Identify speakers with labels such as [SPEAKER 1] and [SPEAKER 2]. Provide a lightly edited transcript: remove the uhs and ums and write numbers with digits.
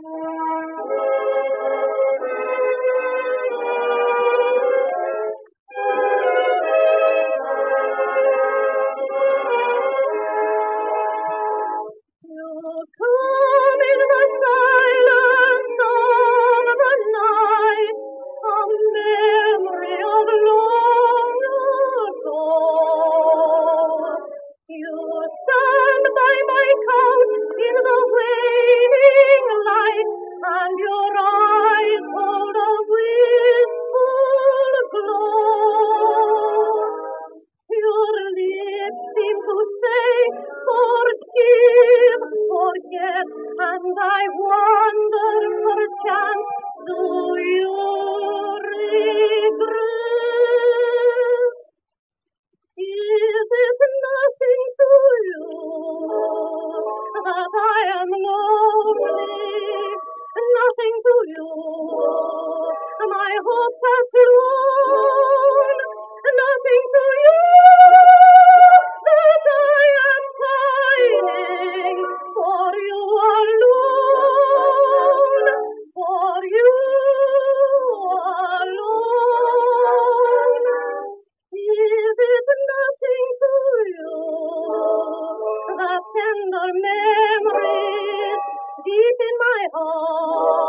[SPEAKER 1] And I wonder perchance, do you regret? Is it nothing to you that I am lonely? Nothing to you, my hopes are flown. Nothing to you that I am pining for you alone, for you alone. Is it nothing to you, the tender memories deep in my heart?